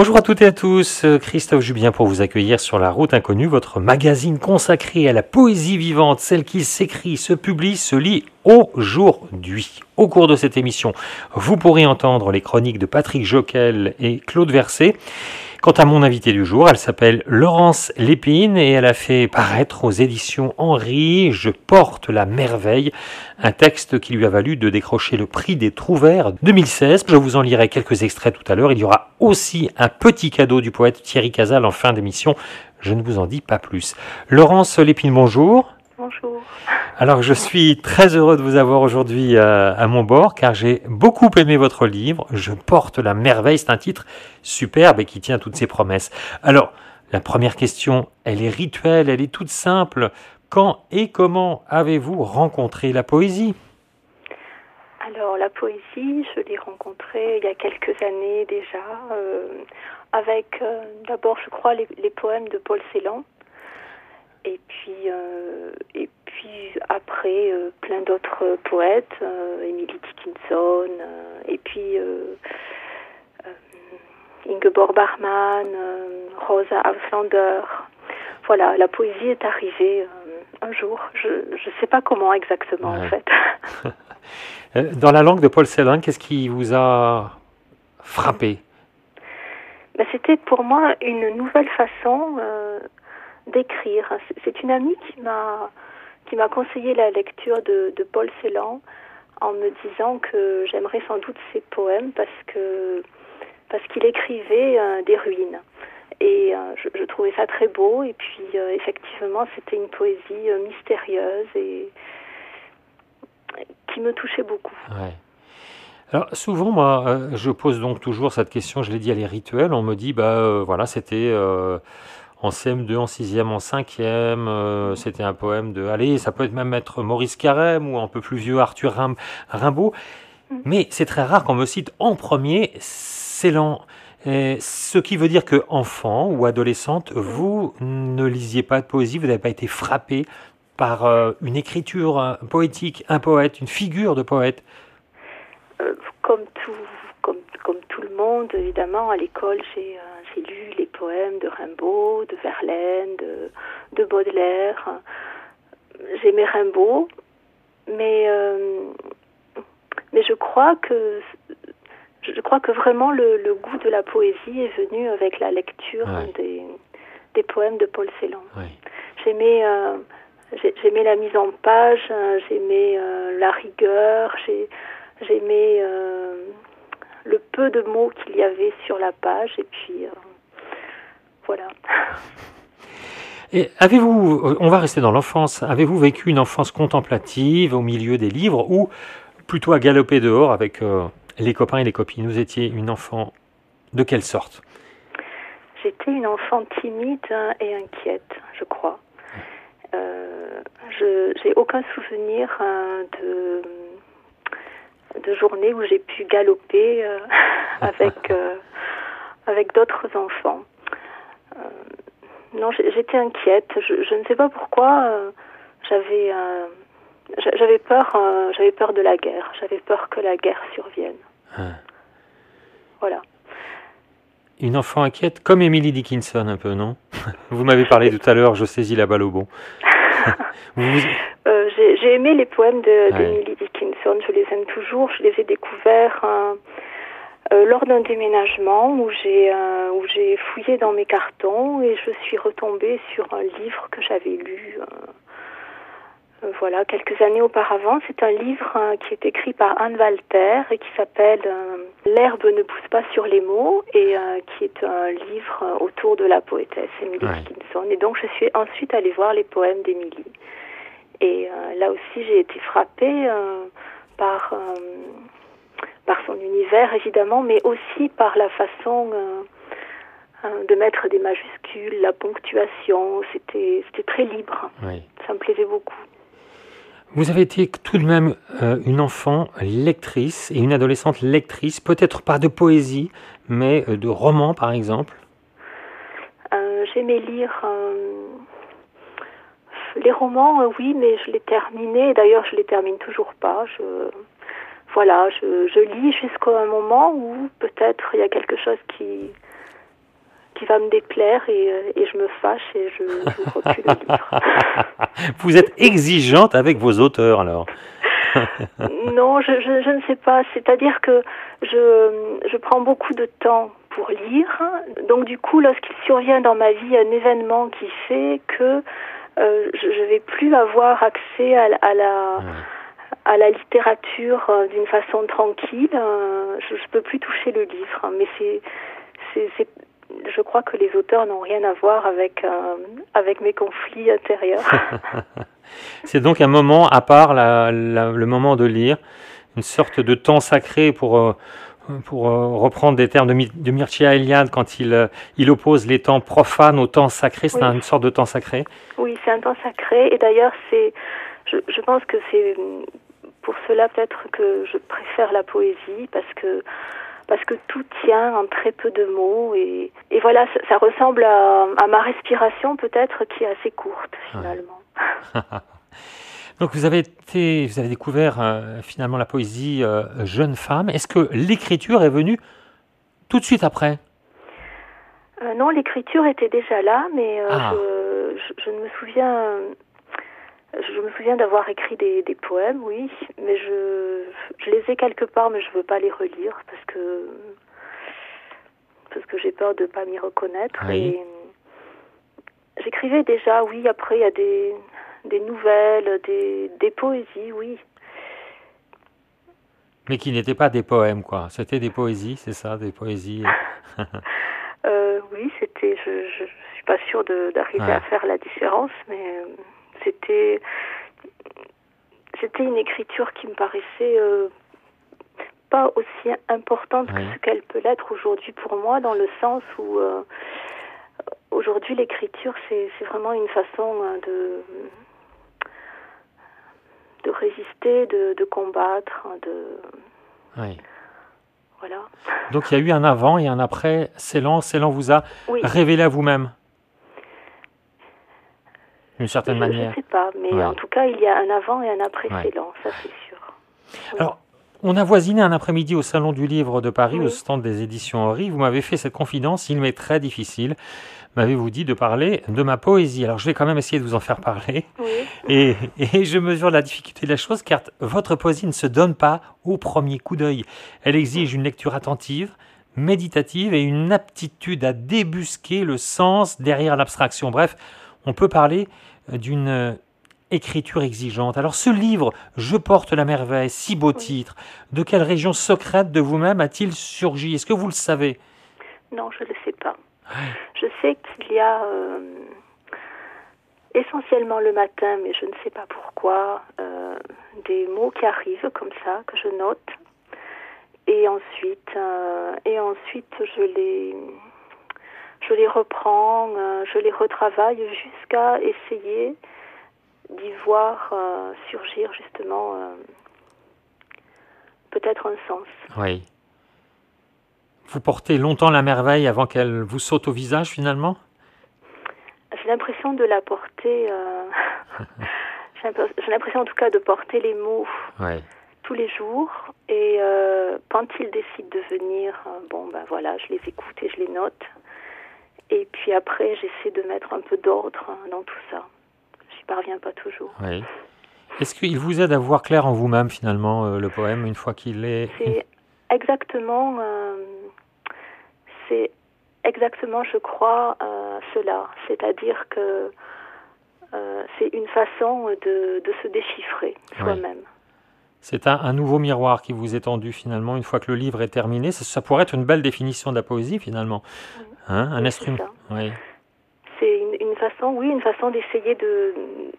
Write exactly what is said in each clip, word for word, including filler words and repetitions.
Bonjour à toutes et à tous, Christophe Jubien pour vous accueillir sur La Route Inconnue, votre magazine consacré à la poésie vivante, celle qui s'écrit, se publie, se lit aujourd'hui. Au cours de cette émission, vous pourrez entendre les chroniques de Patrick Joquel et Claude Verset. Quant à mon invitée du jour, elle s'appelle Laurence Lépine et elle a fait paraître aux éditions Henry « Je porte la merveille », un texte qui lui a valu de décrocher le prix des Trouvères deux mille seize. Je vous en lirai quelques extraits tout à l'heure. Il y aura aussi un petit cadeau du poète Thierry Cazal en fin d'émission. Je ne vous en dis pas plus. Laurence Lépine, bonjour. Bonjour. Alors je suis très heureux de vous avoir aujourd'hui à, à mon bord car j'ai beaucoup aimé votre livre. Je porte la merveille, c'est un titre superbe et qui tient toutes ses promesses. Alors la première question, elle est rituelle, elle est toute simple. Quand et comment avez-vous rencontré la poésie ? Alors la poésie, je l'ai rencontrée il y a quelques années déjà, euh, avec euh, d'abord je crois les, les poèmes de Paul Celan. Et puis, euh, et puis après, euh, plein d'autres poètes, euh, Emily Dickinson, euh, et puis euh, euh, Ingeborg Bachmann, euh, Rosa Auslander. Voilà, la poésie est arrivée euh, un jour. Je ne sais pas comment exactement ouais. en fait. Dans la langue de Paul Celan, qu'est-ce qui vous a frappé ? Ben, c'était pour moi une nouvelle façon euh, d'écrire. C'est une amie qui m'a qui m'a conseillé la lecture de, de Paul Celan en me disant que j'aimerais sans doute ses poèmes parce que parce qu'il écrivait euh, des ruines et euh, je, je trouvais ça très beau et puis euh, effectivement c'était une poésie euh, mystérieuse et qui me touchait beaucoup. Ouais. Alors souvent, moi, euh, je pose donc toujours cette question. Je l'ai dit, elle est rituelle. On me dit, bah euh, voilà, c'était euh, en C M deux, en sixième, en cinquième, euh, c'était un poème de... Allez, ça peut être même être Maurice Carême ou un peu plus vieux Arthur Rim- Rimbaud. Mm. Mais c'est très rare qu'on me cite en premier Celan. Et ce qui veut dire que enfant ou adolescente, mm. vous ne lisiez pas de poésie, vous n'avez pas été frappé par euh, une écriture un, poétique, un poète, une figure de poète. euh, comme, tout, comme, comme tout le monde, évidemment, à l'école, j'ai... Euh, J'ai lu les poèmes de Rimbaud, de Verlaine, de, de Baudelaire. J'aimais Rimbaud, mais, euh, mais je crois que je crois que vraiment le, le goût de la poésie est venu avec la lecture ouais. des, des poèmes de Paul Celan. Ouais. J'aimais, euh, j'aimais la mise en page, j'aimais euh, la rigueur, j'ai, j'aimais... Euh, le peu de mots qu'il y avait sur la page, et puis euh, voilà. Et avez-vous, on va rester dans l'enfance, avez-vous vécu une enfance contemplative au milieu des livres ou plutôt à galoper dehors avec euh, les copains et les copines ? Vous étiez une enfant de quelle sorte ? J'étais une enfant timide et inquiète, je crois. Euh, je j'ai aucun souvenir euh, de... de journées où j'ai pu galoper euh, avec euh, avec d'autres enfants. Euh, non, j'étais inquiète. Je, je ne sais pas pourquoi. Euh, j'avais euh, j'avais peur. Euh, j'avais peur de la guerre. J'avais peur que la guerre survienne. Ah. Voilà. Une enfant inquiète, comme Emily Dickinson un peu, non ? Vous m'avez parlé tout à l'heure. Je saisis la balle au bon. vous... euh, j'ai, j'ai aimé les poèmes de, d'Emily ouais. Dickinson, je les aime toujours, je les ai découverts euh, euh, lors d'un déménagement où j'ai, euh, où j'ai fouillé dans mes cartons et je suis retombée sur un livre que j'avais lu euh, euh, voilà, quelques années auparavant. C'est un livre euh, qui est écrit par Anne Walter et qui s'appelle euh, « L'herbe ne pousse pas sur les mots » et euh, qui est un livre euh, autour de la poétesse Emily ouais. Dickinson. Et donc je suis ensuite allée voir les poèmes d'Emily. Et euh, là aussi, j'ai été frappée euh, par, euh, par son univers, évidemment, mais aussi par la façon euh, euh, de mettre des majuscules, la ponctuation. C'était, c'était très libre. Oui. Ça me plaisait beaucoup. Vous avez été tout de même euh, une enfant lectrice et une adolescente lectrice, peut-être pas de poésie, mais euh, de romans, par exemple. Euh, j'aimais lire... Euh, Les romans, euh, oui, mais je les terminais. D'ailleurs, je les termine toujours pas. Je, voilà, je, je lis jusqu'à un moment où peut-être il y a quelque chose qui qui va me déplaire et, et je me fâche et je n'ouvre plus le livre. Vous êtes exigeante avec vos auteurs alors? Non, je, je, je ne sais pas. C'est-à-dire que je, je prends beaucoup de temps pour lire. Donc du coup, lorsqu'il survient dans ma vie un événement qui fait que euh, je ne vais plus avoir accès à, à la... Ouais. à la littérature euh, d'une façon tranquille, euh, je ne peux plus toucher le livre. Mais c'est, c'est, c'est, je crois que les auteurs n'ont rien à voir avec, euh, avec mes conflits intérieurs. C'est donc un moment, à part la, la, le moment de lire, une sorte de temps sacré pour, euh, pour euh, reprendre des termes de, de Mircea Eliade, quand il, euh, il oppose les temps profanes au temps sacré, c'est oui. Une sorte de temps sacré? Oui, c'est un temps sacré, et d'ailleurs, c'est, je, je pense que c'est pour cela peut-être que je préfère la poésie, parce que parce que tout tient en très peu de mots, et, et voilà, ça, ça ressemble à, à ma respiration peut-être, qui est assez courte finalement. Ouais. Donc vous avez été, vous avez découvert euh, finalement la poésie euh, jeune femme. Est-ce que l'écriture est venue tout de suite après? euh, Non, l'écriture était déjà là, mais euh, ah. je, je, je me souviens... Je me souviens d'avoir écrit des, des poèmes, oui, mais je, je les ai quelque part, mais je ne veux pas les relire parce que parce que j'ai peur de ne pas m'y reconnaître. Oui. Et j'écrivais déjà, oui, après il y a des, des nouvelles, des, des poésies, oui. Mais qui n'étaient pas des poèmes, quoi. C'était des poésies, c'est ça, des poésies. euh, oui, c'était, je ne suis pas sûre de, d'arriver ouais. à faire la différence, mais... C'était, c'était une écriture qui me paraissait euh, pas aussi importante oui. que ce qu'elle peut l'être aujourd'hui pour moi, dans le sens où euh, aujourd'hui l'écriture c'est, c'est vraiment une façon de, de résister, de, de combattre, de... Oui. Voilà. Donc il y a eu un avant et un après Ceylan. Ceylan vous a oui. révélé à vous-même? D'une certaine je, manière. Je ne sais pas, mais ouais. en tout cas, il y a un avant et un après ouais. Ceylan, ça c'est sûr. Oui. Alors, on a voisiné un après-midi au Salon du Livre de Paris, oui. au stand des éditions Henry. Vous m'avez fait cette confidence, il m'est très difficile, m'avez-vous dit, de parler de ma poésie. Alors, je vais quand même essayer de vous en faire parler. Oui. Et, et je mesure la difficulté de la chose, car votre poésie ne se donne pas au premier coup d'œil. Elle exige une lecture attentive, méditative et une aptitude à débusquer le sens derrière l'abstraction. Bref, on peut parler d'une écriture exigeante. Alors ce livre, Je porte la merveille, si beau titre, de quelle région secrète de vous-même a-t-il surgi? Est-ce que vous le savez? Non, je ne le sais pas. Je sais qu'il y a euh, essentiellement le matin, mais je ne sais pas pourquoi, euh, des mots qui arrivent comme ça, que je note. Et ensuite, euh, et ensuite je les... Je les reprends, euh, je les retravaille jusqu'à essayer d'y voir euh, surgir justement euh, peut-être un sens. Oui. Vous portez longtemps la merveille avant qu'elle vous saute au visage finalement? J'ai l'impression de la porter, euh, j'ai l'impression en tout cas de porter les mots oui. tous les jours. Et euh, quand ils décident de venir, euh, bon ben voilà, je les écoute et je les note. Et puis après, j'essaie de mettre un peu d'ordre dans tout ça. Je n'y parviens pas toujours. Oui. Est-ce qu'il vous aide à voir clair en vous-même, finalement, euh, le poème, une fois qu'il est... C'est exactement, euh, c'est exactement, je crois, euh, cela. C'est-à-dire que euh, c'est une façon de, de se déchiffrer soi-même. Oui. C'est un, un nouveau miroir qui vous est tendu, finalement, une fois que le livre est terminé. Ça, ça pourrait être une belle définition de la poésie, finalement. Oui. Hein, un oui, instrument. C'est, oui. c'est une, une façon, oui, une façon d'essayer de,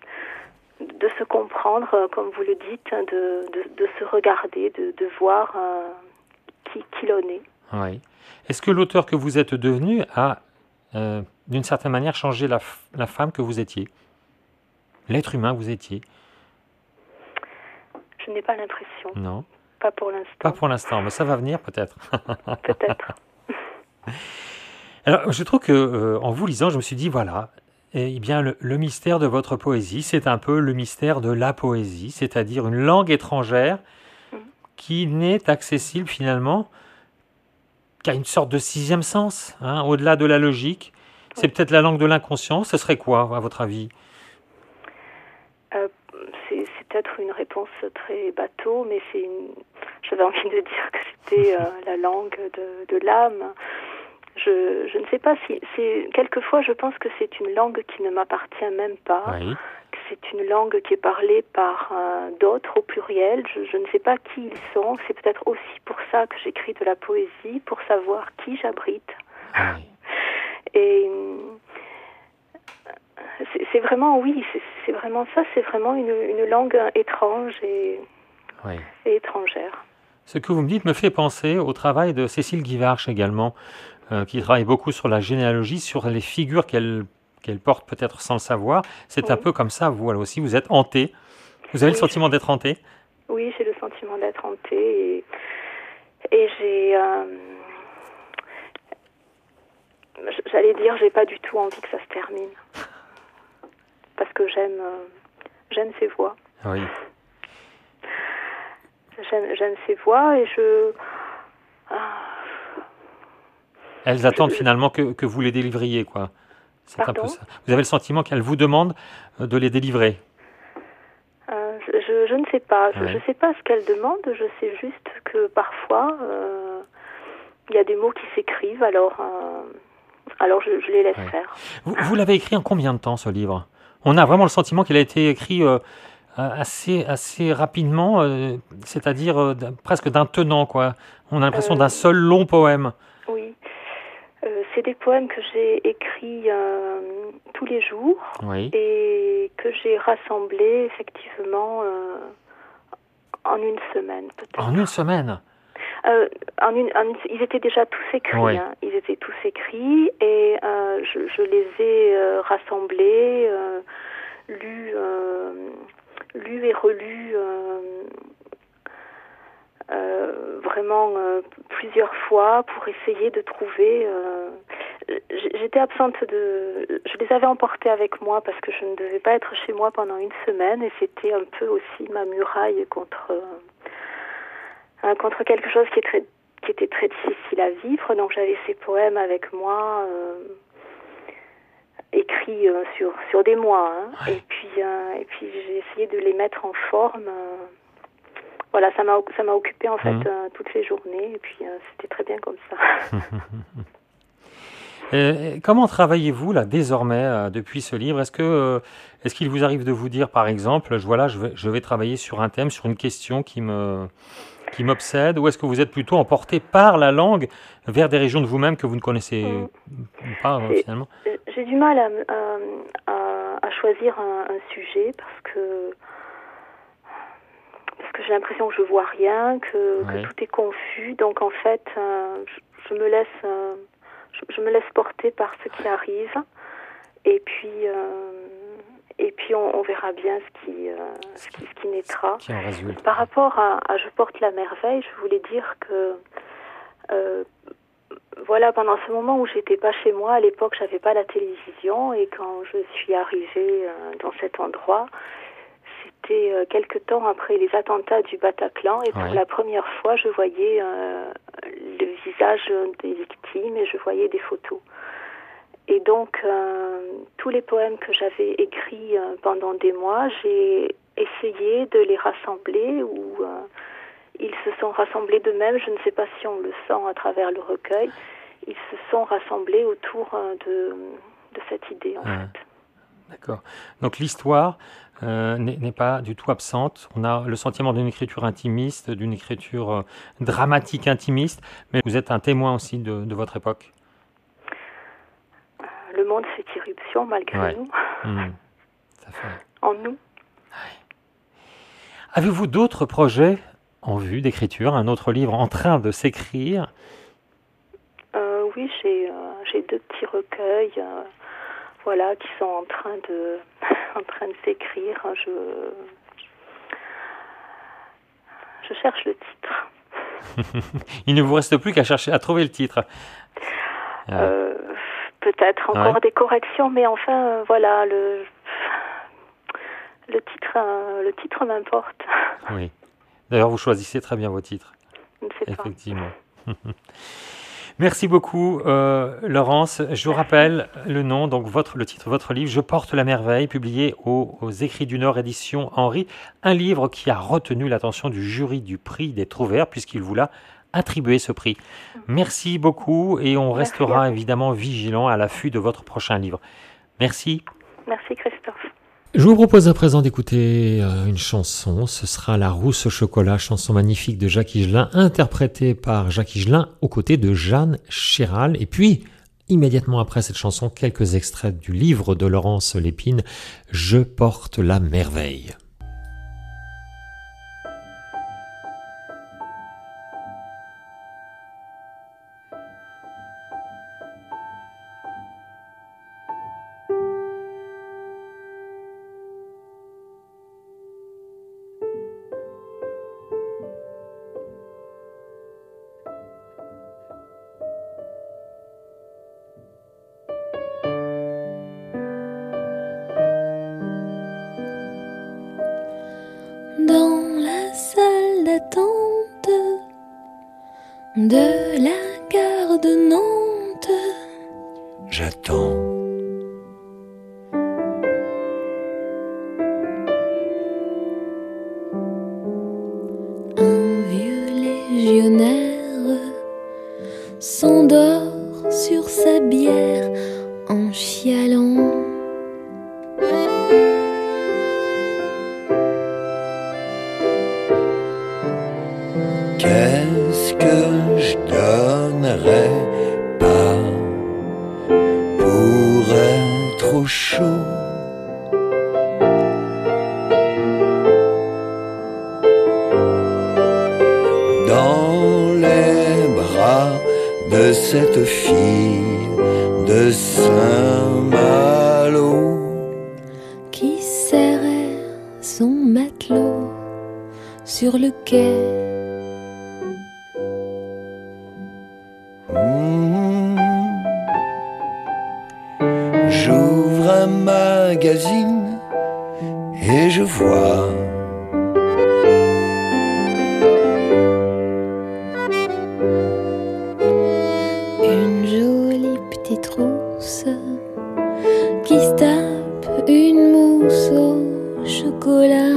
de se comprendre, comme vous le dites, de, de, de se regarder, de, de voir euh, qui, qui l'on est. Oui. Est-ce que l'auteur que vous êtes devenu a, euh, d'une certaine manière, changé la, la femme que vous étiez? L'être humain que vous étiez? Je n'ai pas l'impression. Non. Pas pour l'instant. Pas pour l'instant, mais ça va venir peut-être. Peut-être. Alors, je trouve que euh, en vous lisant, je me suis dit, voilà, eh bien, le, le mystère de votre poésie, c'est un peu le mystère de la poésie, c'est-à-dire une langue étrangère mmh. qui n'est accessible finalement qui a une sorte de sixième sens, hein, au-delà de la logique. C'est oui. peut-être la langue de l'inconscient. Ce serait quoi, à votre avis? euh, c'est, c'est peut-être une réponse très bateau, mais c'est une... j'avais envie de dire que c'était euh, la langue de, de l'âme. Je, je ne sais pas si... c'est quelquefois, je pense que c'est une langue qui ne m'appartient même pas. Oui. Que c'est une langue qui est parlée par euh, d'autres au pluriel. Je, je ne sais pas qui ils sont. C'est peut-être aussi pour ça que j'écris de la poésie, pour savoir qui j'abrite. Oui. Et c'est, c'est vraiment, oui, c'est, c'est vraiment ça. C'est vraiment une, une langue étrange et, oui. et étrangère. Ce que vous me dites me fait penser au travail de Cécile Guivarch également, euh, qui travaille beaucoup sur la généalogie, sur les figures qu'elle, qu'elle porte peut-être sans le savoir. C'est oui. un peu comme ça, vous elle aussi, vous êtes hantée. Vous avez oui, le sentiment d'être hantée? Oui, j'ai le sentiment d'être hantée et, et j'ai... Euh, j'allais dire, j'ai pas du tout envie que ça se termine. Parce que j'aime, euh, j'aime ces voix. Oui. J'aime, j'aime ces voix et je... Ah, Elles attendent je, finalement que, que vous les délivriez, quoi. C'est pardon un peu ça. Vous avez le sentiment qu'elles vous demandent de les délivrer? euh, je, je, je ne sais pas. Je ne ouais. sais pas ce qu'elles demandent. Je sais juste que parfois, euh, il y a des mots qui s'écrivent, alors, euh, alors je, je les laisse ouais. faire. Vous, vous l'avez écrit en combien de temps, ce livre? On a vraiment le sentiment qu'il a été écrit... Euh, assez assez rapidement, euh, c'est-à-dire euh, presque d'un tenant, quoi. On a l'impression euh, d'un seul long poème. Oui, euh, c'est des poèmes que j'ai écrits euh, tous les jours oui. et que j'ai rassemblés effectivement euh, en une semaine, peut-être. En une semaine euh, en une, en une, ils étaient déjà tous écrits. Oui. Hein. Ils étaient tous écrits et euh, je, je les ai euh, rassemblés, euh, lus. Euh, lu et relu euh, euh, vraiment euh, plusieurs fois pour essayer de trouver... Euh, j'étais absente de... Je les avais emportés avec moi parce que je ne devais pas être chez moi pendant une semaine et c'était un peu aussi ma muraille contre, euh, contre quelque chose qui, est très, qui était très difficile à vivre. Donc j'avais ces poèmes avec moi... Euh, écrits euh, sur sur des mois hein. ouais. et puis euh, et puis j'ai essayé de les mettre en forme euh, voilà ça m'a ça m'a occupé en fait mmh. euh, toutes les journées et puis euh, c'était très bien comme ça. Et comment travaillez-vous là désormais euh, depuis ce livre? Est-ce que euh, est-ce qu'il vous arrive de vous dire par exemple je voilà je vais je vais travailler sur un thème, sur une question qui me qui m'obsède, ou est-ce que vous êtes plutôt emporté par la langue vers des régions de vous-même que vous ne connaissez mmh. pas euh, finalement? J'ai du mal à, à, à choisir un, un sujet parce que parce que j'ai l'impression que je vois rien, que, ouais. que tout est confus. Donc en fait, euh, je, je me laisse euh, je, je me laisse porter par ce qui arrive. Et puis euh, et puis on, on verra bien ce qui euh, ce qui, ce qui naîtra. Qui en résulte. Par rapport à, à Je porte la merveille, je voulais dire que euh, voilà, pendant ce moment où j'étais pas chez moi, à l'époque, j'avais pas la télévision et quand je suis arrivée euh, dans cet endroit, c'était euh, quelque temps après les attentats du Bataclan et pour ouais. la première fois, je voyais euh, le visage des victimes et je voyais des photos. Et donc, euh, tous les poèmes que j'avais écrits euh, pendant des mois, j'ai essayé de les rassembler ou euh, ils se sont rassemblés d'eux-mêmes, je ne sais pas si on le sent à travers le recueil, ils se sont rassemblés autour de, de cette idée en ah, fait. D'accord. Donc l'histoire euh, n'est, n'est pas du tout absente. On a le sentiment d'une écriture intimiste, d'une écriture euh, dramatique intimiste, mais vous êtes un témoin aussi de, de votre époque. Le monde fait irruption malgré ouais. nous. Mmh. Ça fait... En nous. Ouais. Avez-vous d'autres projets en vue d'écriture, un autre livre en train de s'écrire? euh, Oui, j'ai, euh, j'ai deux petits recueils euh, voilà, qui sont en train de, en train de s'écrire. Je, je cherche le titre. Il ne vous reste plus qu'à chercher, à trouver le titre. Euh, peut-être encore ouais. des corrections, mais enfin, euh, voilà, le, le titre, euh, le titre m'importe. Oui. D'ailleurs, vous choisissez très bien vos titres. Je ne sais pas. Effectivement. Merci beaucoup, euh, Laurence. Je vous rappelle le nom, donc votre, le titre de votre livre, Je porte la merveille, publié aux, aux Écrits du Nord, édition Henri. Un livre qui a retenu l'attention du jury du prix des Trouvères, puisqu'il vous l'a attribué ce prix. Merci beaucoup et on Merci restera évidemment vigilant à l'affût de votre prochain livre. Merci. Merci Christophe. Je vous propose à présent d'écouter une chanson, ce sera La Rousse au chocolat, chanson magnifique de Jacques Higelin, interprétée par Jacques Higelin aux côtés de Jeanne Chéral. Et puis, immédiatement après cette chanson, quelques extraits du livre de Laurence Lépine, Je porte la merveille. De la gare de Nantes, j'attends. Un vieux légionnaire s'endort sur sa bière en chialant. Qu'est-ce que je donnerais pas pour être au chaud? Dans les bras de cette fille de Saint-Malo qui serrait son matelot sur le quai. Mmh. J'ouvre un magazine et je vois une jolie petite rousse qui se tape une mousse au chocolat.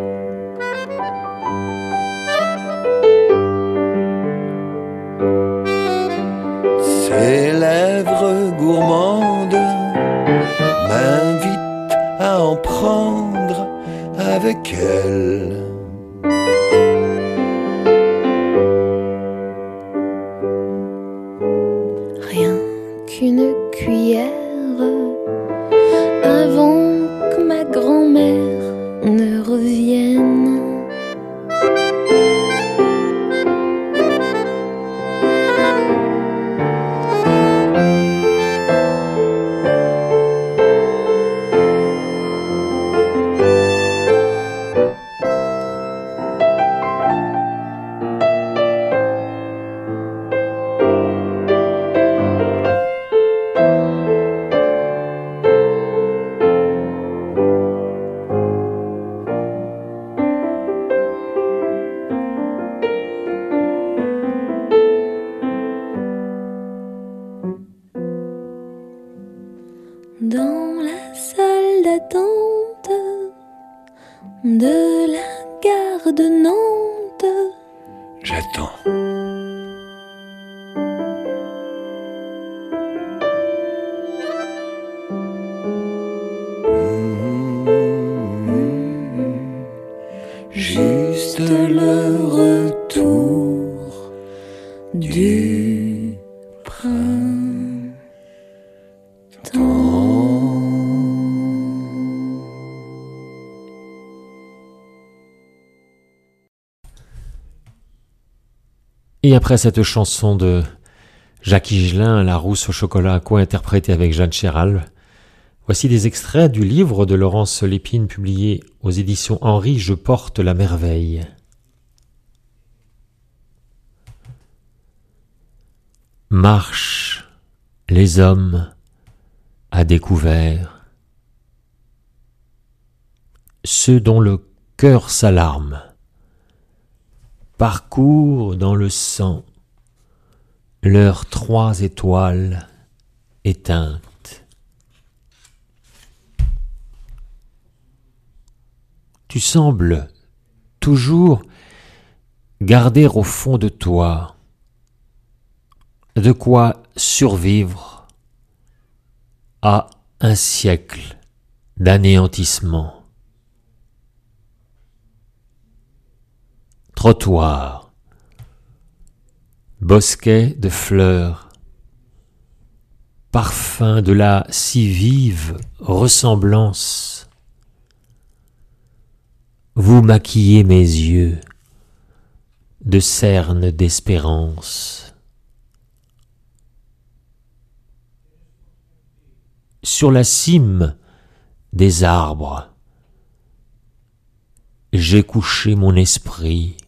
Ses lèvres gourmandes m'invitent à en prendre avec elle. Rien qu'une cuillère avant que ma grand-mère ne revienne. Dans la salle d'attente de la gare de Nantes, J'attends. Mmh. Juste le retour du printemps. Et après cette chanson de Jacques Higelin, La Rousse au chocolat, co-interprétée avec Jeanne Chéral, voici des extraits du livre de Laurence Lépine publié aux éditions Henri, Je porte la merveille. Marchent les hommes à découvert, ceux dont le cœur s'alarme, parcourent dans le sang leurs trois étoiles éteintes. Tu sembles toujours garder au fond de toi de quoi survivre à un siècle d'anéantissement. Trottoir, bosquet de fleurs, parfum de la si vive ressemblance. Vous maquillez mes yeux de cernes d'espérance. Sur la cime des arbres, j'ai couché mon esprit,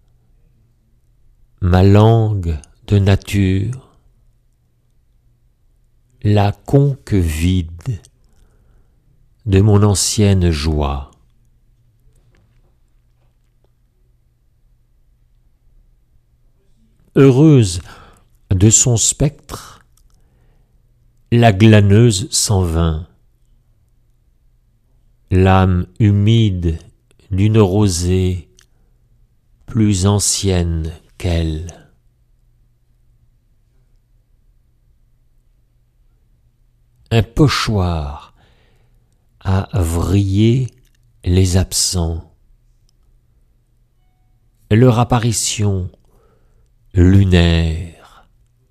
ma langue de nature, la conque vide de mon ancienne joie. Heureuse de son spectre, la glaneuse s'en vint, l'âme humide d'une rosée plus ancienne qu'elle. Un pochoir a vrillé les absents, leur apparition lunaire.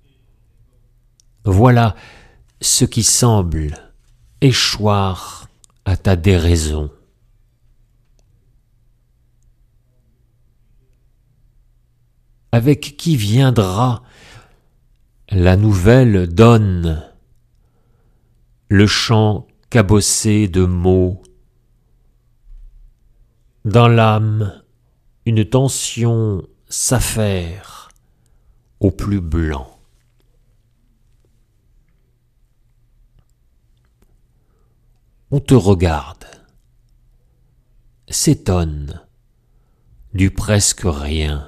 Voilà ce qui semble échoir à ta déraison. Avec qui viendra la nouvelle donne, le chant cabossé de mots, dans l'âme une tension s'affaire au plus blanc. On te regarde, s'étonne du presque rien.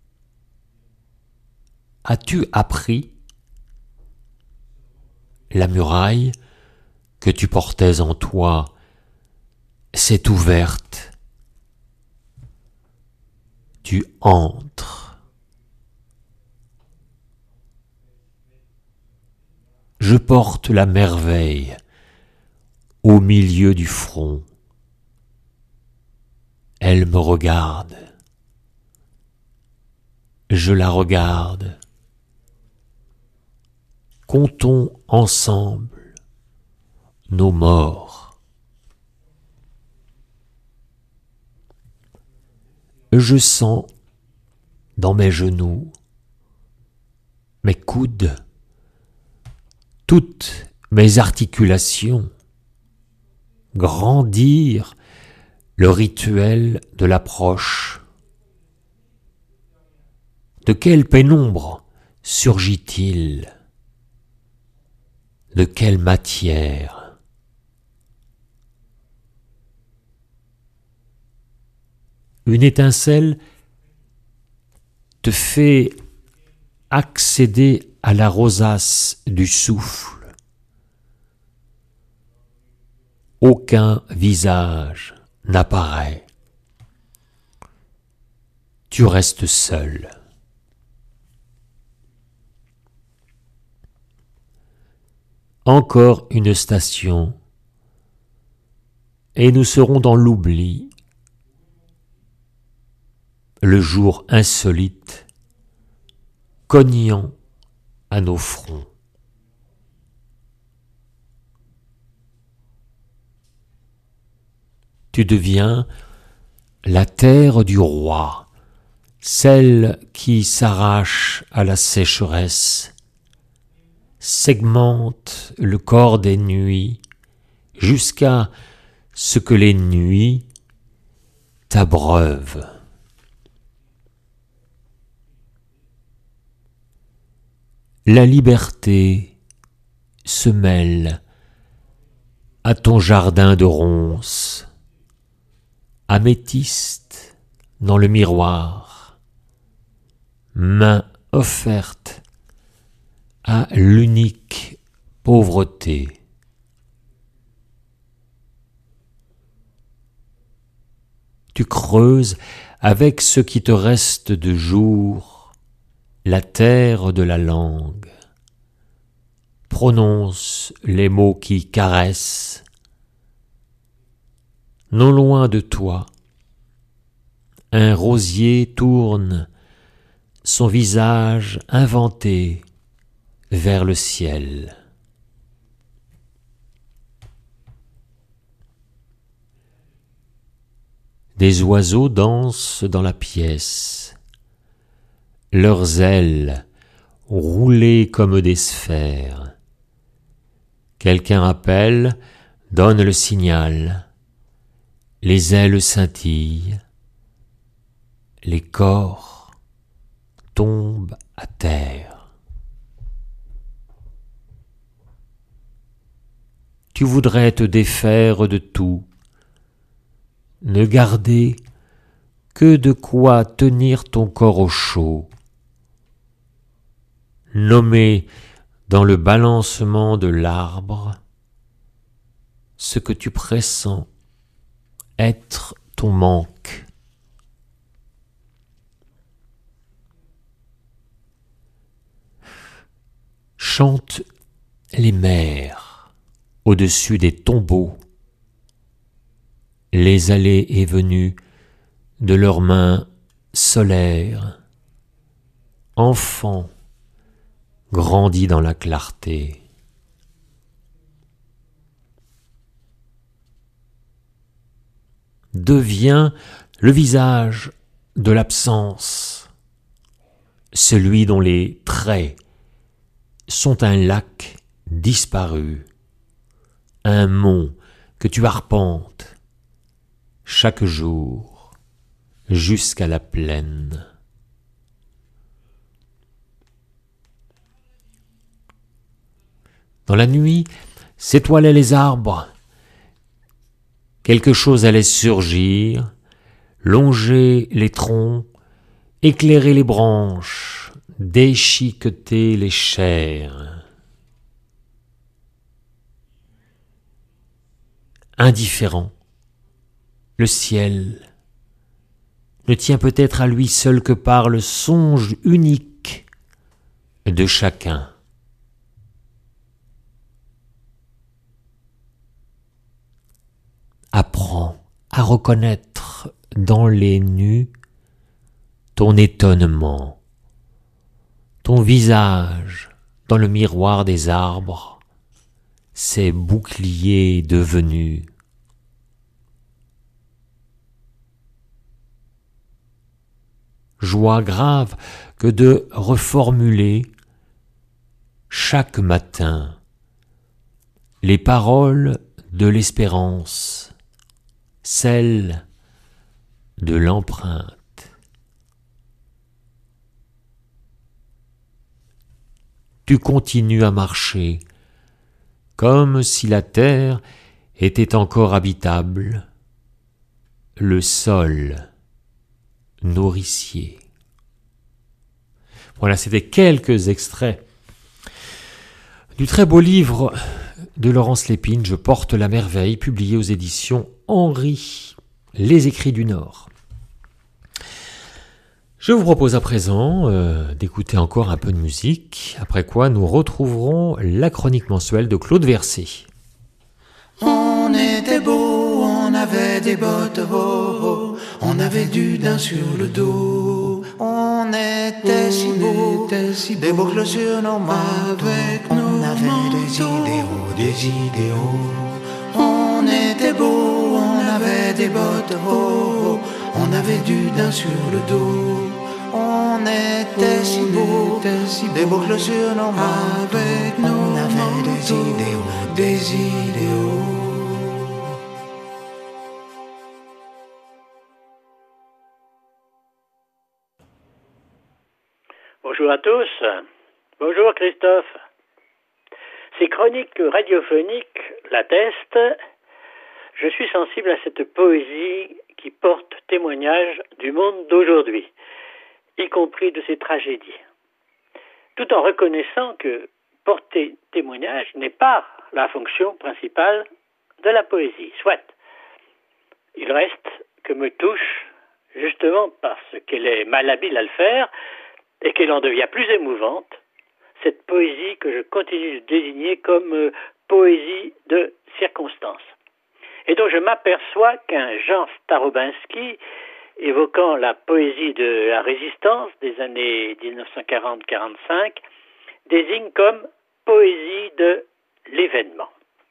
As-tu appris? La muraille que tu portais en toi s'est ouverte. Tu entres. Je porte la merveille au milieu du front. Elle me regarde. Je la regarde. Comptons ensemble nos morts. Je sens dans mes genoux, mes coudes, toutes mes articulations grandir le rituel de l'approche. De quelle pénombre surgit-il? De quelle matière? Une étincelle te fait accéder à la rosace du souffle. Aucun visage n'apparaît. Tu restes seul. Encore une station, et nous serons dans l'oubli. Le jour insolite, cognant à nos fronts. Tu deviens la terre du roi, celle qui s'arrache à la sécheresse, segmente le corps des nuits, jusqu'à ce que les nuits t'abreuvent. La liberté se mêle à ton jardin de ronces, améthyste dans le miroir, main offerte à l'unique pauvreté. Tu creuses avec ce qui te reste de jour la terre de la langue. Prononce les mots qui caressent. Non loin de toi, un rosier tourne son visage inventé vers le ciel. Des oiseaux dansent dans la pièce, leurs ailes roulées comme des sphères. Quelqu'un appelle, donne le signal, les ailes scintillent, les corps tombent à terre. Tu voudrais te défaire de tout, ne garder que de quoi tenir ton corps au chaud, nommer dans le balancement de l'arbre ce que tu pressens être ton manque. Chante les mers au-dessus des tombeaux, les allées et venues de leurs mains solaires, enfants grandis dans la clarté. Devient le visage de l'absence, celui dont les traits sont un lac disparu, un mont que tu arpentes chaque jour jusqu'à la plaine. Dans la nuit s'étoilaient les arbres. Quelque chose allait surgir, longer les troncs, éclairer les branches, déchiqueter les chairs. Indifférent, le ciel ne tient peut-être à lui seul que par le songe unique de chacun. Apprends à reconnaître dans les nus ton étonnement, ton visage dans le miroir des arbres, ces boucliers devenus. Joie grave que de reformuler chaque matin les paroles de l'espérance, celles de l'empreinte. Tu continues à marcher comme si la terre était encore habitable, le sol nourricier. Voilà, c'était quelques extraits du très beau livre de Laurence Lépine, Je porte la merveille, publié aux éditions Henry, Les Écrits du Nord. Je vous propose à présent euh, d'écouter encore un peu de musique, après quoi nous retrouverons la chronique mensuelle de Claude Verset. On était beau, on avait des bottes oh, oh, on avait du daim sur le dos. On était si beau, si des boucles sur nos mains, avec on nous avait manteaux. Des idéaux, des idéaux. On était beau, on avait des bottes oh, oh, on avait du daim sur le dos. On était si beau, des boucles sur nos mains, avec nous on avait des idéaux, des idéaux. Bonjour à tous. Bonjour Christophe. Ces chroniques radiophoniques l'attestent. Je suis sensible à cette poésie qui porte témoignage du monde d'aujourd'hui, y compris de ses tragédies, tout en reconnaissant que porter témoignage n'est pas la fonction principale de la poésie. Soit. Il reste que me touche, justement parce qu'elle est malhabile à le faire et qu'elle en devient plus émouvante, cette poésie que je continue de désigner comme euh, poésie de circonstance. Et dont je m'aperçois qu'un Jean Starobinski, évoquant la poésie de la résistance des années dix-neuf cent quarante à quarante-cinq, désigne comme poésie de l'événement.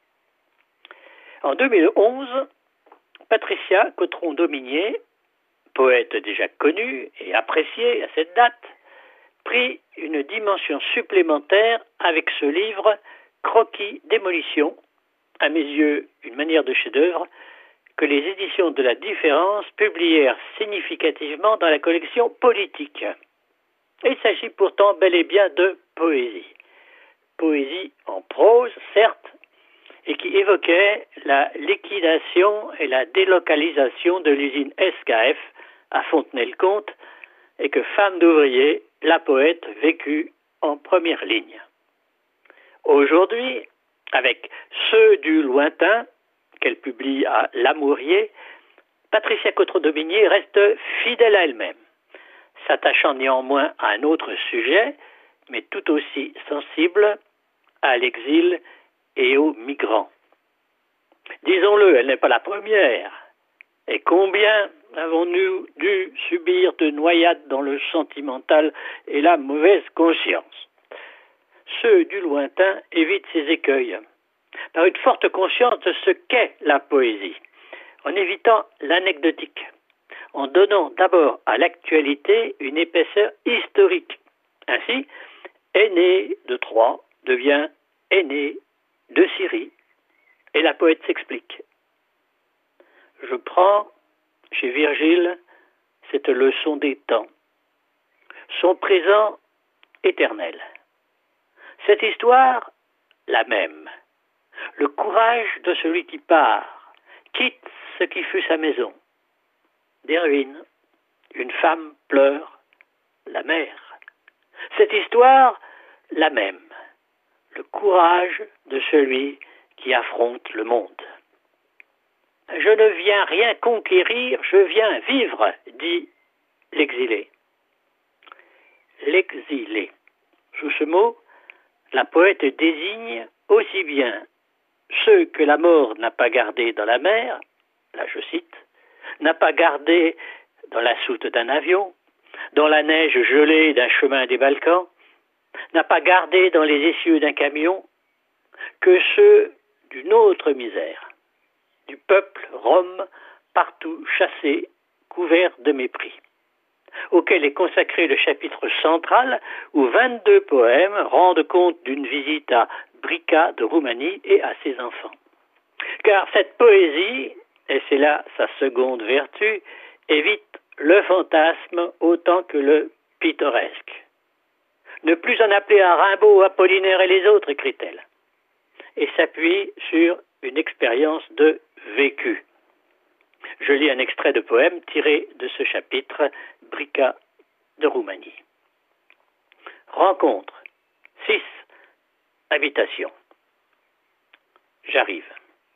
En deux mille onze, Patricia Cautron-Dominier, poète déjà connue et appréciée à cette date, prit une dimension supplémentaire avec ce livre Croquis démolition, à mes yeux une manière de chef-d'œuvre, que les éditions de la Différence publièrent significativement dans la collection Politique. Il s'agit pourtant bel et bien de poésie. Poésie en prose, certes, et qui évoquait la liquidation et la délocalisation de l'usine S K F à Fontenay-le-Comte, et que femme d'ouvrier, la poète vécut en première ligne. Aujourd'hui, avec Ceux du lointain, qu'elle publie à Lamourier, Patricia Cautron-Dominier reste fidèle à elle-même, s'attachant néanmoins à un autre sujet, mais tout aussi sensible, à l'exil et aux migrants. Disons-le, elle n'est pas la première. Et combien avons-nous dû subir de noyades dans le sentimental et la mauvaise conscience? Ceux du lointain évitent ces écueils par une forte conscience de ce qu'est la poésie, en évitant l'anecdotique, en donnant d'abord à l'actualité une épaisseur historique. Ainsi, Aîné de Troie devient Aîné de Syrie, et la poète s'explique. Je prends chez Virgile cette leçon des temps, son présent éternel. Cette histoire, la même. Le courage de celui qui part, quitte ce qui fut sa maison. Des ruines, une femme pleure, la mère. Cette histoire, la même. Le courage de celui qui affronte le monde. Je ne viens rien conquérir, je viens vivre, dit l'exilé. L'exilé. Sous ce mot, la poète désigne aussi bien ceux que la mort n'a pas gardés dans la mer, là je cite, n'a pas gardé dans la soute d'un avion, dans la neige gelée d'un chemin des Balkans, n'a pas gardé dans les essieux d'un camion, que ceux d'une autre misère, du peuple rome partout chassé, couvert de mépris, auquel est consacré le chapitre central où vingt-deux poèmes rendent compte d'une visite à Brica de Roumanie et à ses enfants. Car cette poésie, et c'est là sa seconde vertu, évite le fantasme autant que le pittoresque. Ne plus en appeler à Rimbaud, Apollinaire et les autres, écrit-elle, et s'appuie sur une expérience de vécu. Je lis un extrait de poème tiré de ce chapitre, Brica de Roumanie. Rencontre. six. Habitation. J'arrive.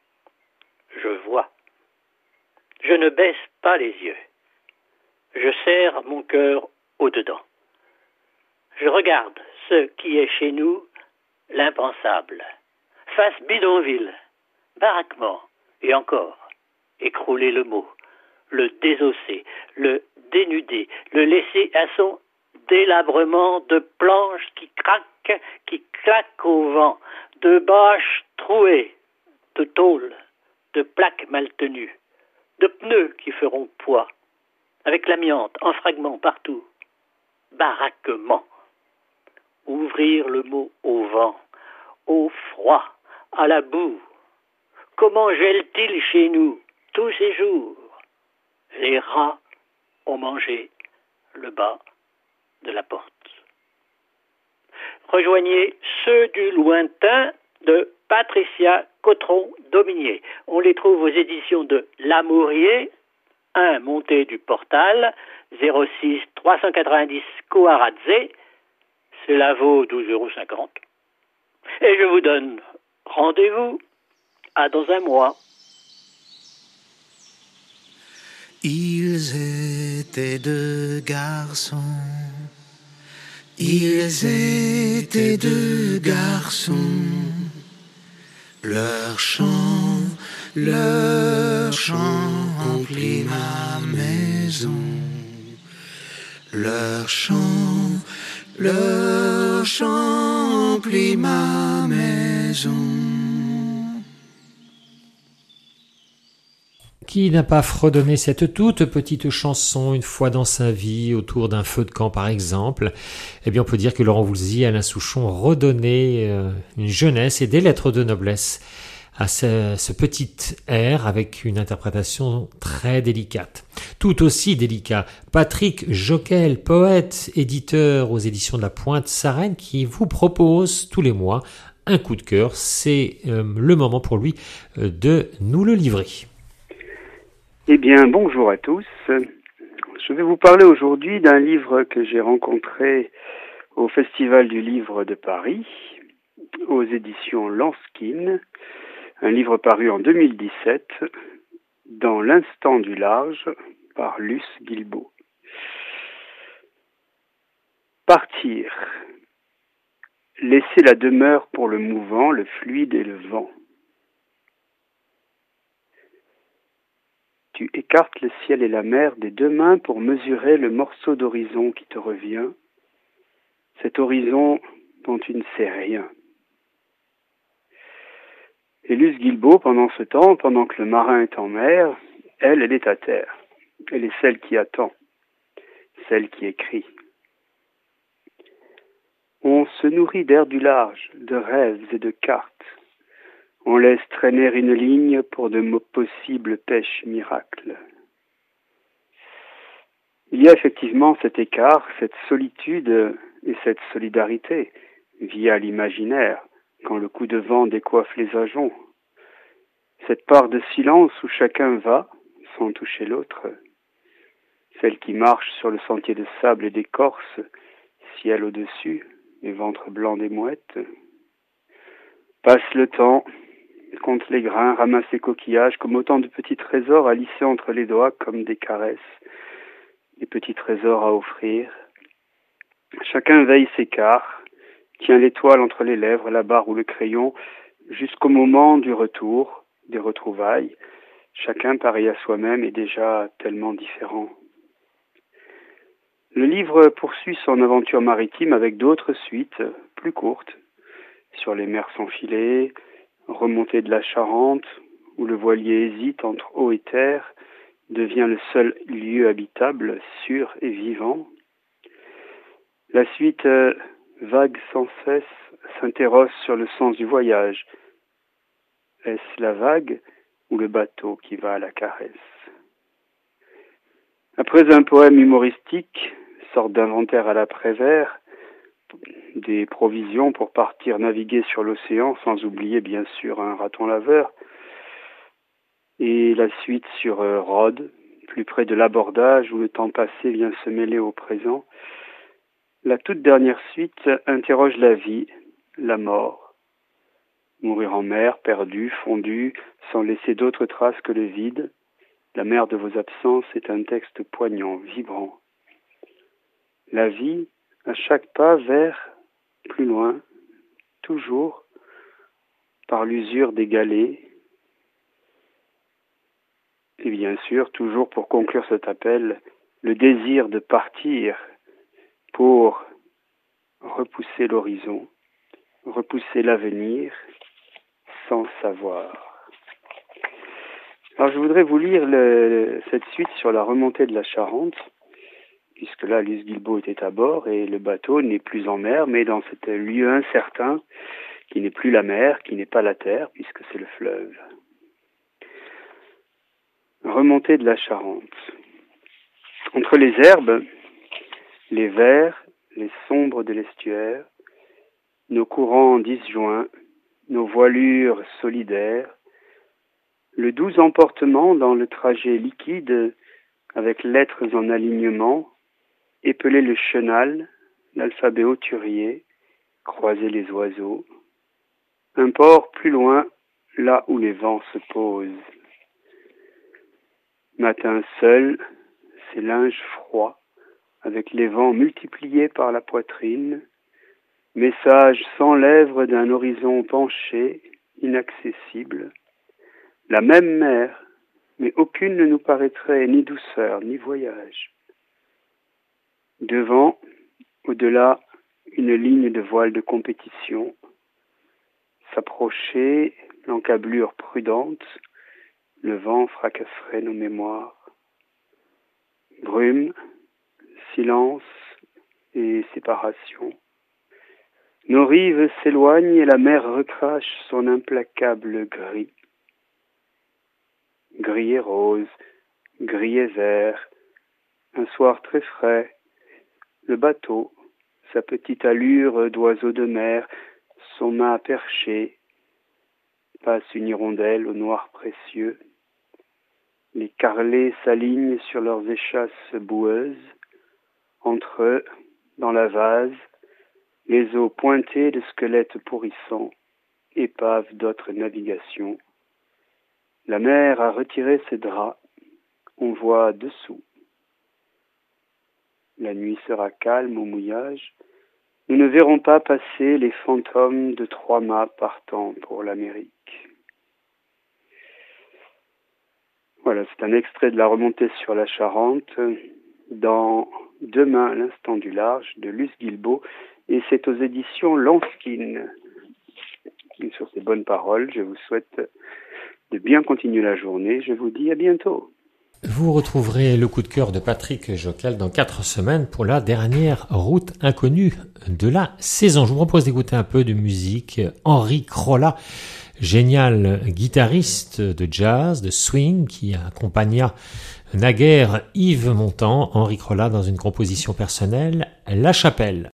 Je vois. Je ne baisse pas les yeux. Je serre mon cœur au-dedans. Je regarde ce qui est chez nous l'impensable. Face bidonville, baraquement, et encore, écrouler le mot, le désosser, le dénuder, le laisser à son délabrement de planches qui craquent, qui claquent au vent, de bâches trouées, de tôles, de plaques mal tenues, de pneus qui feront poids, avec l'amiante en fragments partout. Baraquement. Ouvrir le mot au vent, au froid, à la boue. Comment gèle-t-il chez nous tous ces jours? Les rats ont mangé le bas de la porte. Rejoignez Ceux du lointain de Patricia Cautron-Dominier. On les trouve aux éditions de Lamourier, un Montée du Portal, zéro six trois cent quatre-vingt-dix Coaradze. Cela vaut douze euros cinquante. Et je vous donne rendez-vous à dans un mois. Ils étaient deux garçons. Ils étaient deux garçons. Leur chant, leur chant emplit ma maison. Leur chant, leur chant emplit ma maison. Qui n'a pas fredonné cette toute petite chanson une fois dans sa vie, autour d'un feu de camp par exemple? Eh bien on peut dire que Laurent Voulzy et Alain Souchon redonnaient euh, une jeunesse et des lettres de noblesse à ce, ce petit air avec une interprétation très délicate. Tout aussi délicat, Patrick Joquel, poète, éditeur aux éditions de la Pointe-Sarène, qui vous propose tous les mois un coup de cœur. C'est euh, le moment pour lui euh, de nous le livrer. Eh bien, bonjour à tous. Je vais vous parler aujourd'hui d'un livre que j'ai rencontré au Festival du Livre de Paris, aux éditions Lanskin, un livre paru en deux mille dix-sept, Dans l'instant du large, par Luce Guilbeault. Partir. Laisser la demeure pour le mouvant, le fluide et le vent. Tu écartes le ciel et la mer des deux mains pour mesurer le morceau d'horizon qui te revient, cet horizon dont tu ne sais rien. Et Luce Guilbeault, pendant ce temps, pendant que le marin est en mer, elle, elle est à terre. Elle est celle qui attend, celle qui écrit. On se nourrit d'air du large, de rêves et de cartes. On laisse traîner une ligne pour de possibles pêches miracles. Il y a effectivement cet écart, cette solitude et cette solidarité via l'imaginaire, quand le coup de vent décoiffe les ajoncs. Cette part de silence où chacun va, sans toucher l'autre. Celle qui marche sur le sentier de sable et d'écorce, ciel au-dessus et ventre blanc des mouettes. Passe le temps, compte les grains, ramasse les coquillages comme autant de petits trésors à lisser entre les doigts comme des caresses, des petits trésors à offrir. Chacun veille ses quarts, tient l'étoile entre les lèvres, la barre ou le crayon, jusqu'au moment du retour, des retrouvailles. Chacun pareil à soi-même est déjà tellement différent. Le livre poursuit son aventure maritime avec d'autres suites, plus courtes, sur les mers sans filet, remontée de la Charente, où le voilier hésite entre eau et terre, devient le seul lieu habitable, sûr et vivant. La suite, euh, vague sans cesse, s'interroge sur le sens du voyage. Est-ce la vague ou le bateau qui va à la caresse? Après un poème humoristique, sorte d'inventaire à l'après-vert, des provisions pour partir naviguer sur l'océan, sans oublier bien sûr un raton laveur, et la suite sur euh, Rhodes, plus près de l'abordage où le temps passé vient se mêler au présent. La toute dernière suite interroge la vie, la mort. Mourir en mer, perdu, fondu, sans laisser d'autres traces que le vide. La mer de vos absences est un texte poignant, vibrant. La vie, à chaque pas vers plus loin, toujours, par l'usure des galets. Et bien sûr, toujours pour conclure cet appel, le désir de partir pour repousser l'horizon, repousser l'avenir sans savoir. Alors je voudrais vous lire le, cette suite sur la remontée de la Charente, puisque là, Luce Guilbeault était à bord et le bateau n'est plus en mer, mais dans cet lieu incertain qui n'est plus la mer, qui n'est pas la terre, puisque c'est le fleuve. Remontée de la Charente. Entre les herbes, les verts, les sombres de l'estuaire, nos courants disjoints, nos voilures solidaires, le doux emportement dans le trajet liquide avec lettres en alignement, épeler le chenal, l'alphabet auturier, croiser les oiseaux, un port plus loin, là où les vents se posent. Matin seul, ses linges froids, avec les vents multipliés par la poitrine, message sans lèvres d'un horizon penché, inaccessible. La même mer, mais aucune ne nous paraîtrait ni douceur, ni voyage. Devant, au-delà, une ligne de voile de compétition. S'approcher, l'encablure prudente, le vent fracasserait nos mémoires. Brume, silence et séparation. Nos rives s'éloignent et la mer recrache son implacable gris. Gris et rose, gris et vert, un soir très frais, le bateau, sa petite allure d'oiseau de mer, son mât perché, passe une hirondelle au noir précieux. Les carrelets s'alignent sur leurs échasses boueuses. Entre eux, dans la vase, les eaux pointées de squelettes pourrissants, épaves d'autres navigations. La mer a retiré ses draps, on voit dessous. La nuit sera calme au mouillage. Nous ne verrons pas passer les fantômes de trois mâts partant pour l'Amérique. Voilà, c'est un extrait de la remontée sur la Charente dans Demain, l'instant du large de Luce Guilbeault, et c'est aux éditions Lanskin. Et sur ces bonnes paroles, je vous souhaite de bien continuer la journée. Je vous dis à bientôt. Vous retrouverez le coup de cœur de Patrick Jocal dans quatre semaines pour la dernière route inconnue de la saison. Je vous propose d'écouter un peu de musique. Henri Crolla, génial guitariste de jazz, de swing, qui accompagna naguère Yves Montand. Henri Crolla dans une composition personnelle, La Chapelle.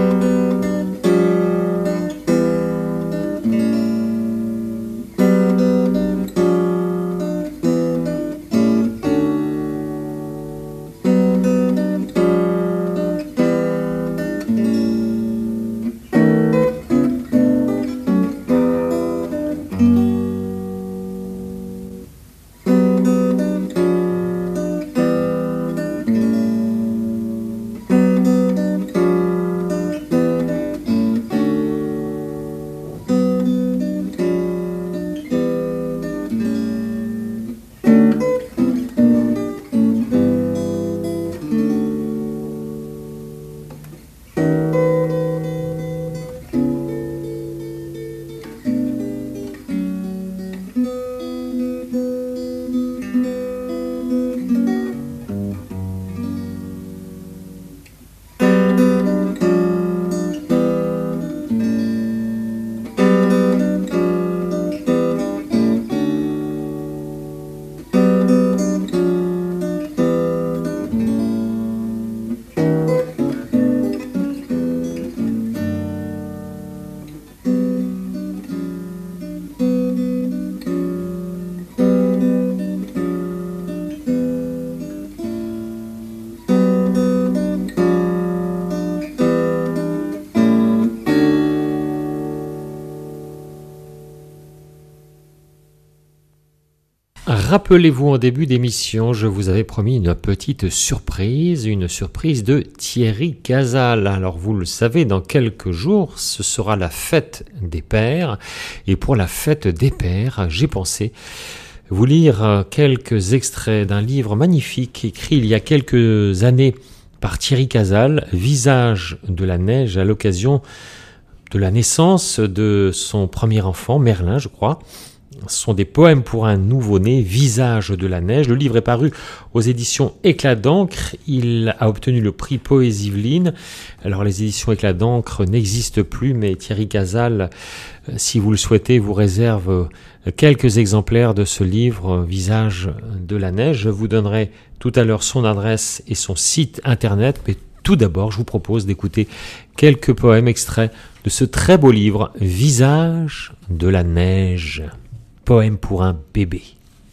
Rappelez-vous, en début d'émission, je vous avais promis une petite surprise, une surprise de Thierry Casal. Alors vous le savez, dans quelques jours, ce sera la fête des pères. Et pour la fête des pères, j'ai pensé vous lire quelques extraits d'un livre magnifique écrit il y a quelques années par Thierry Casal, Visage de la neige, à l'occasion de la naissance de son premier enfant, Merlin, je crois. Ce sont des poèmes pour un nouveau-né, Visage de la neige. Le livre est paru aux éditions Éclat d'encre. Il a obtenu le prix Poésie Yveline. Alors les éditions Éclat d'encre n'existent plus, mais Thierry Casal, si vous le souhaitez, vous réserve quelques exemplaires de ce livre, Visage de la neige. Je vous donnerai tout à l'heure son adresse et son site internet, mais tout d'abord, je vous propose d'écouter quelques poèmes extraits de ce très beau livre, Visage de la neige. Poème pour un bébé.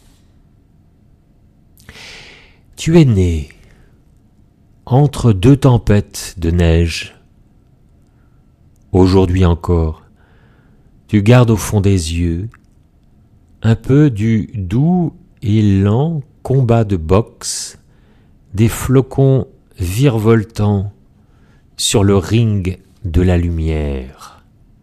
Tu es né entre deux tempêtes de neige. Aujourd'hui encore, Tu gardes au fond des yeux un peu du doux et lent combat de boxe des flocons virevoltants sur le ring de la lumière.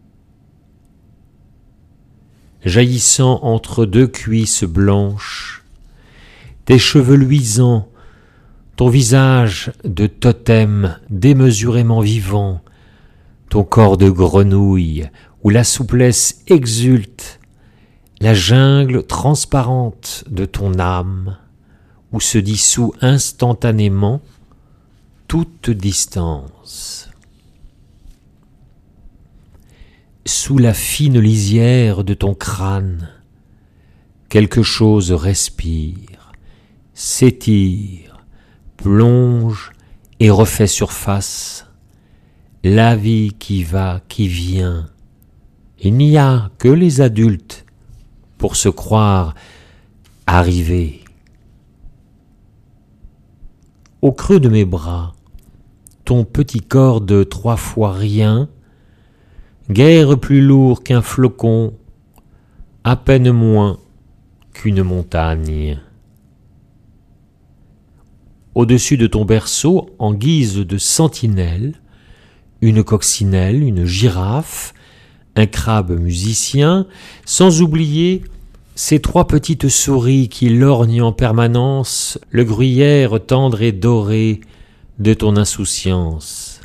Jaillissant entre deux cuisses blanches, tes cheveux luisants, ton visage de totem démesurément vivant, ton corps de grenouille où la souplesse exulte, la jungle transparente de ton âme où se dissout instantanément toute distance. Sous la fine lisière de ton crâne, quelque chose respire, s'étire, plonge et refait surface. La vie qui va, qui vient. Il n'y a que les adultes pour se croire arrivés. Au creux de mes bras, ton petit corps de trois fois rien, guère plus lourd qu'un flocon, à peine moins qu'une montagne. Au-dessus de ton berceau, en guise de sentinelle, une coccinelle, une girafe, un crabe musicien, sans oublier ces trois petites souris qui lorgnent en permanence le gruyère tendre et doré de ton insouciance.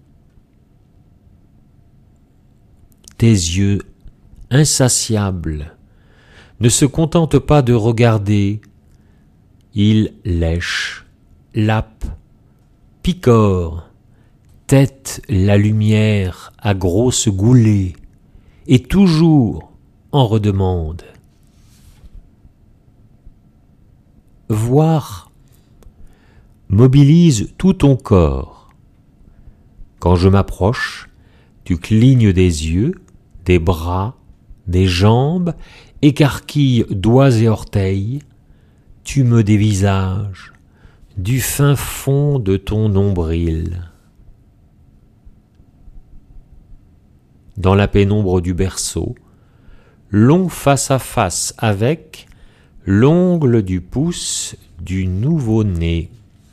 Tes yeux insatiables ne se contentent pas de regarder, ils lèchent, lapent, picorent, têtent la lumière à grosses goulées et toujours en redemandent. Voir mobilise tout ton corps. Quand je m'approche, tu clignes des yeux, des bras, des jambes, écarquilles doigts et orteils, tu me dévisages du fin fond de ton nombril. Dans la pénombre du berceau, long face à face avec l'ongle du pouce du nouveau-né.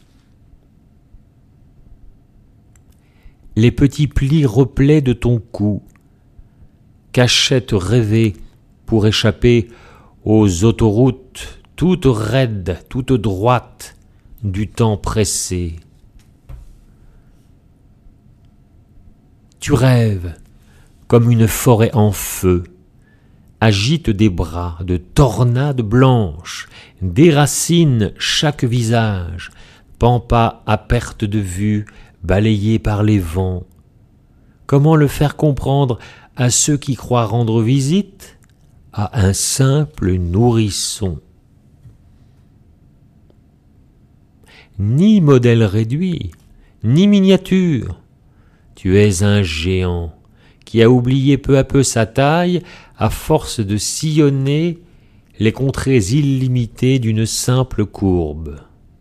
Les petits plis replets de ton cou, cachette rêvée pour échapper aux autoroutes toutes raides, toutes droites du temps pressé. Tu rêves comme une forêt en feu, agite des bras de tornades blanches, déracine chaque visage, pampa à perte de vue, balayé par les vents. Comment le faire comprendre à ceux qui croient rendre visite à un simple nourrisson? Ni modèle réduit, ni miniature, tu es un géant qui a oublié peu à peu sa taille à force de sillonner les contrées illimitées d'une simple courbe.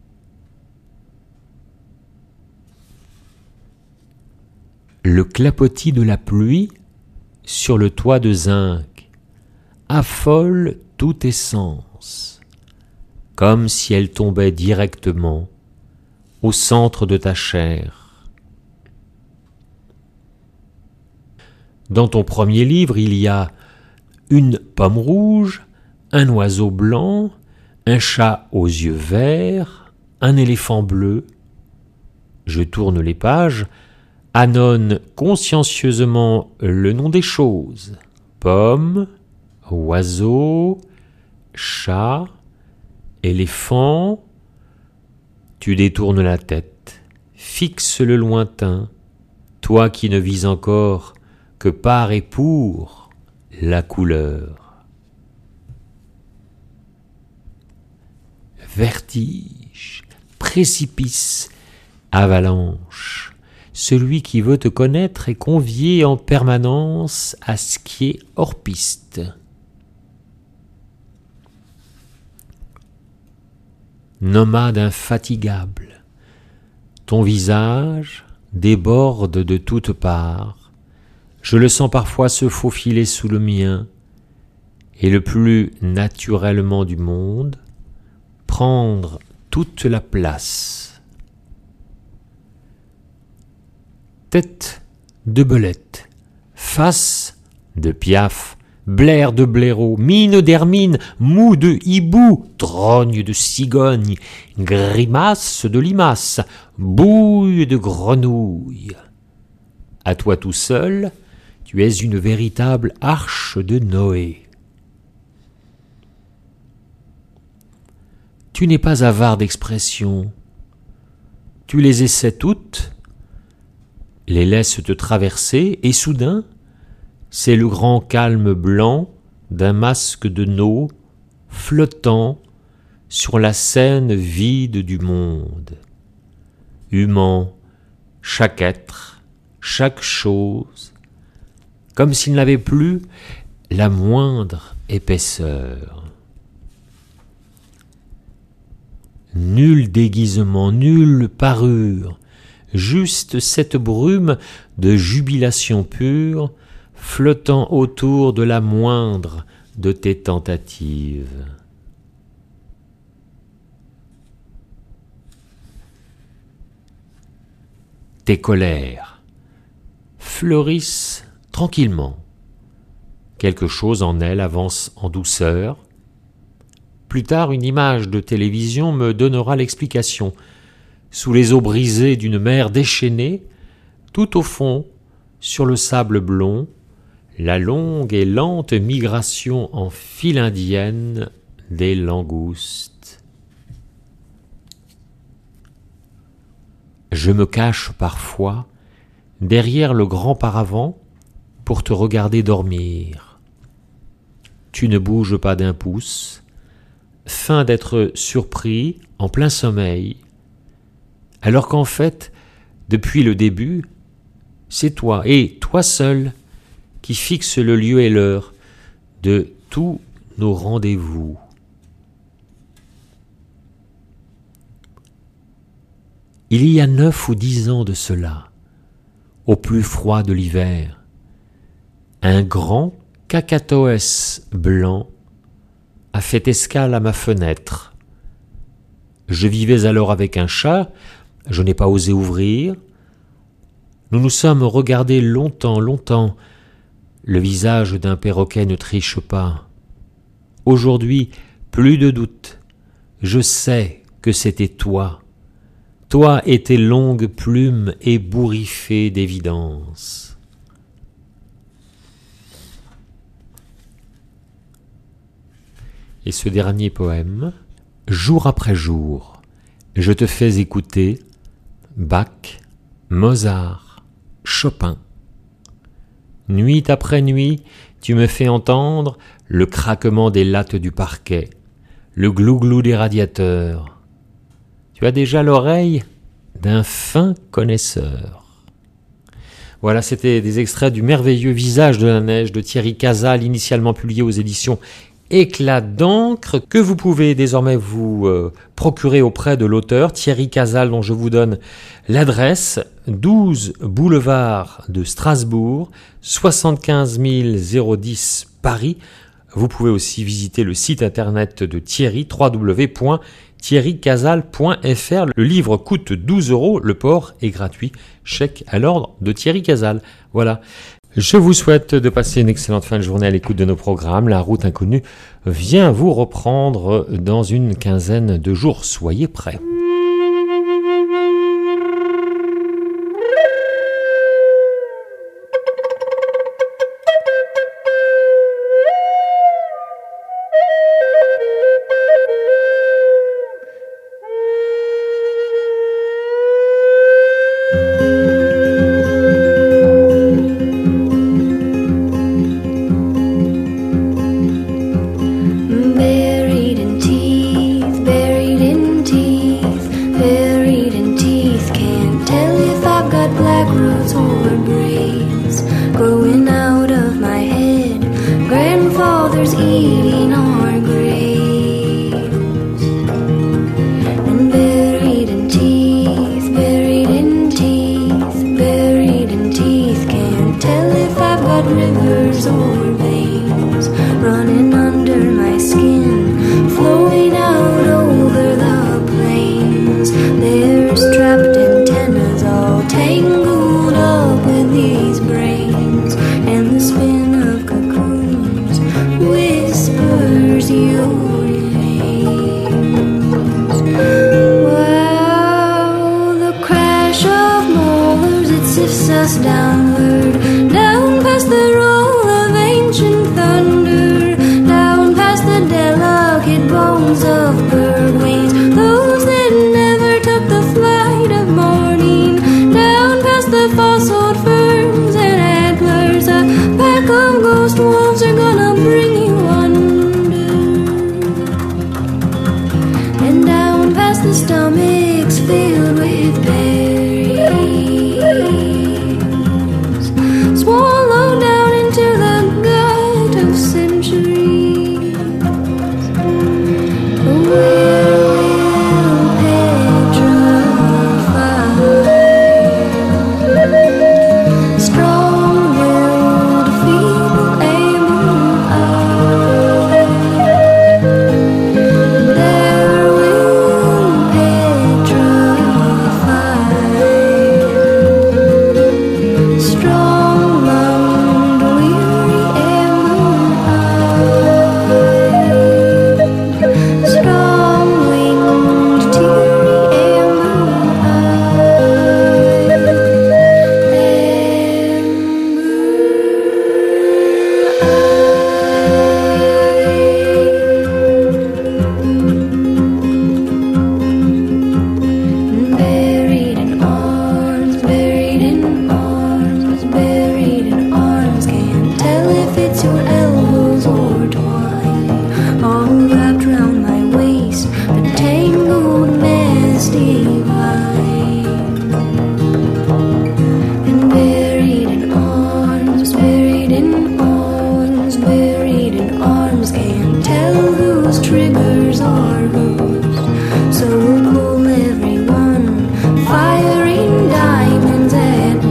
Le clapotis de la pluie sur le toit de zinc affole tous tes sens, comme si elle tombait directement au centre de ta chair. Dans ton premier livre, il y a une pomme rouge, un oiseau blanc, un chat aux yeux verts, un éléphant bleu. Je tourne les pages, annonce consciencieusement le nom des choses. Pomme, oiseau, chat, éléphant. Tu détournes la tête, fixe le lointain, toi qui ne vis encore que par et pour la couleur. Vertige, précipice, avalanche, celui qui veut te connaître est convié en permanence à skier hors piste. Nomade infatigable, ton visage déborde de toutes parts, Je le sens parfois se faufiler sous le mien, et le plus naturellement du monde, prendre toute la place. Tête de belette, face de piaf, blaire de blaireau, mine d'hermine, mou de hibou, trogne de cigogne, grimace de limace, bouille de grenouille. À toi tout seul, tu es une véritable arche de Noé. Tu n'es pas avare d'expressions. Tu les essaies toutes, les laisses te traverser, et soudain, c'est le grand calme blanc d'un masque de Nô flottant sur la scène vide du monde, humant chaque être, chaque chose, comme s'il n'avait plus la moindre épaisseur. Nul déguisement, nulle parure, juste cette brume de jubilation pure flottant autour de la moindre de tes tentatives. Tes colères fleurissent tranquillement. Quelque chose en elles avance en douceur. Plus tard, une image de télévision me donnera l'explication. Sous les eaux brisées d'une mer déchaînée, tout au fond, sur le sable blond, la longue et lente migration en file indienne des langoustes. Je me cache parfois derrière le grand paravent pour te regarder dormir. Tu ne bouges pas d'un pouce, feint d'être surpris en plein sommeil, alors qu'en fait, depuis le début, c'est toi, et toi seul, qui fixe le lieu et l'heure de tous nos rendez-vous. Il y a neuf ou dix ans de cela, au plus froid de l'hiver, un grand cacatoès blanc a fait escale à ma fenêtre. Je vivais alors avec un chat, je n'ai pas osé ouvrir. Nous nous sommes regardés longtemps, longtemps. Le visage d'un perroquet ne triche pas. Aujourd'hui, plus de doute. Je sais que c'était toi. Toi et tes longues plumes ébouriffées d'évidence. Et ce dernier poème, jour après jour, je te fais écouter Bach, Mozart, Chopin. Nuit après nuit, tu me fais entendre le craquement des lattes du parquet, le glou-glou des radiateurs. Tu as déjà l'oreille d'un fin connaisseur. Voilà, c'était des extraits du merveilleux Visage de la neige de Thierry Cazal, initialement publié aux éditions Éclat d'encre, que vous pouvez désormais vous euh, procurer auprès de l'auteur Thierry Cazal, dont je vous donne l'adresse, douze boulevard de Strasbourg, soixante-quinze mille dix Paris. Vous pouvez aussi visiter le site internet de Thierry, w w w point thierry cazal point f r. Le livre coûte douze euros, le port est gratuit, chèque à l'ordre de Thierry Cazal. Voilà. Je vous souhaite de passer une excellente fin de journée à l'écoute de nos programmes. La route inconnue vient vous reprendre dans une quinzaine de jours. Soyez prêts. Buried in teeth, buried in teeth. us downward, down past the roll of ancient thunder, down past the delicate bones of bird wings, those that never took the flight of morning, down past the fossiled ferns and antlers. A pack of ghost wolves are gonna bring you under, and down past the stomachs filled with berries, swallow down into the gut of centuries. Where will petrify, strong-willed, feeble, able eye. There will petrify, strong-lunged, weary, able eye. Strong-winged, teary, able buried in arms, buried in arms, buried in arms. Can't tell if it's your elbows or twine, all wrapped round my waist, the tangled mess divine. And buried in arms, buried in arms, buried in arms. Can't tell whose triggers are whose, so we'll pull everyone, firing diamonds at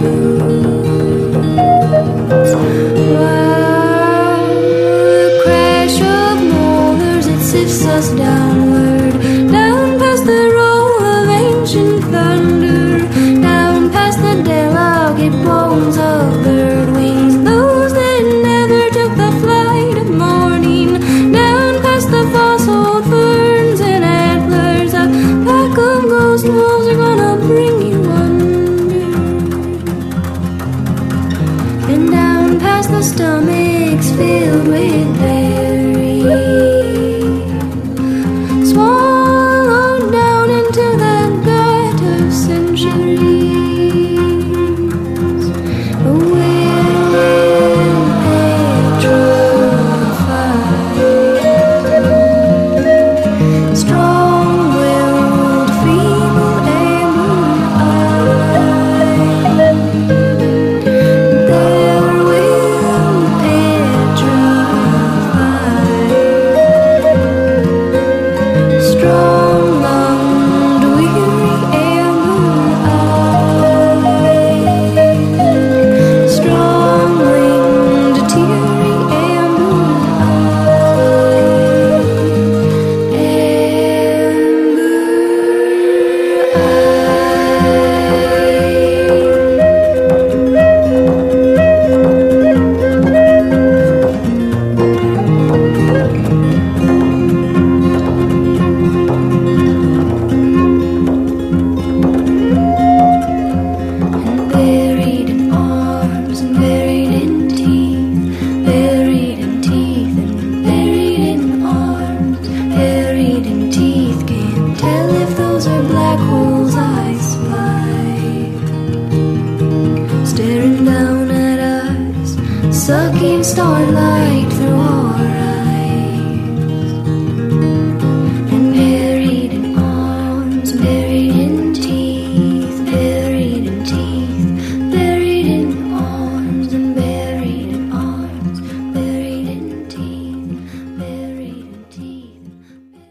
boots. Wow, the crash of molars, it sifts us downward, down past the roll of ancient thunder, down past the delicate bones of bird wings, those that never took the flight of morning, down past the fossil ferns and antlers. A pack of ghost wolves are gonna bring you under, and down past the stomachs filled with berries, swallowed down into the gut of centuries. Where will petrify, strong-willed, feeble, able eye. There will petrify, strong-lunged, weary, able eye. Strong-winged, teary, able buried in arms and buried in teeth, buried in teeth and buried in arms, buried in teeth. Can't tell if those are black holes I spy, staring down at us, sucking starlight.